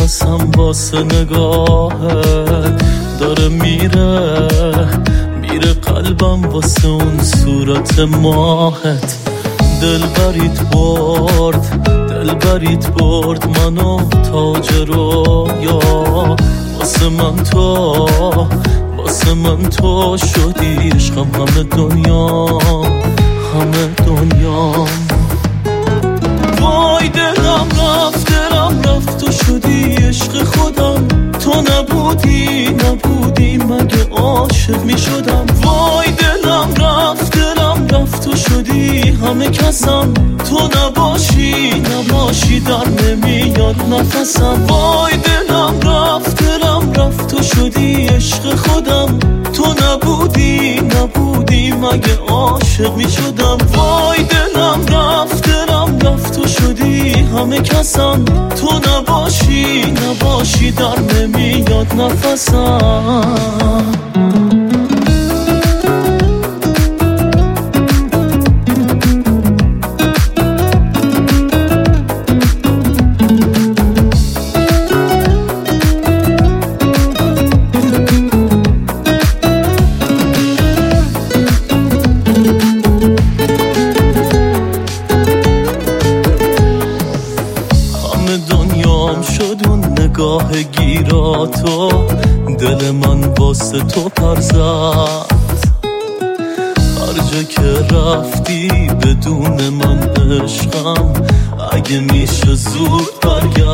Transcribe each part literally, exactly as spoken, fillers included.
نفسم واسه نگاهت داره میره میره قلبم واسه اون صورت ماهت. دل بریت برد دل بریت برد منو تاج رویا. واسه من تو واسه من تو شدی عشقم همه دنیام همه دنیام. وای دلم رفت دلم رفت تو شدی عشق خودم. تو نبودی نبودی مگه عاشق می شدم. وای دلم رفت دلم رفت تو شدی همه کسم. تو نباشی نباشی در نمیاد نفسم. وای دلم رفت دلم رفت تو شدی عشق خودم. تو نبودی نبودی مگه عاشق می شدم. وای دلم رفت دلم رفت تو شدی همه کسم. تو نباشی نباشی در نمیاد نفسم. دنیام شد اون نگاه گیراتو. دل من واسه تو پر زد. هر جا که رفتی بدون من عشقم. اگه میشه زود برگرد.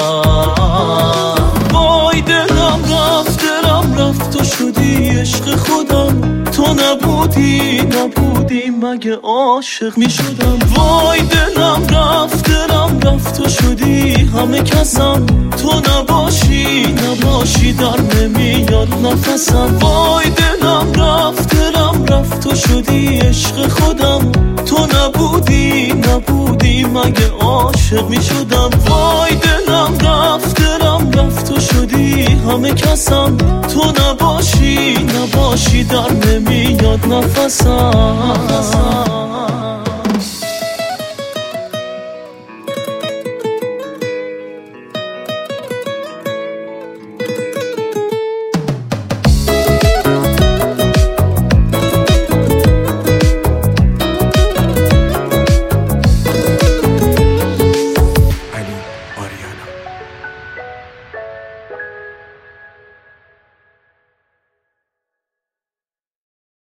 وای دلم رفت دلم رفت تو شدی عشق خودم. تو نبودی نبودی مگه عاشق می شدم. وای دلم رفت دلم رفت تو شدی همه کسم. تو نباشی نباشی در نمیاد نفسم. وای دلم رفت دلم رفت تو شدی عشق خودم. تو نبودی نبودی مگه عاشق می شدم. وای دلم رفت دلم رفت تو شدی همه کسم. تو نباشی نباشی در نمیاد نفسم.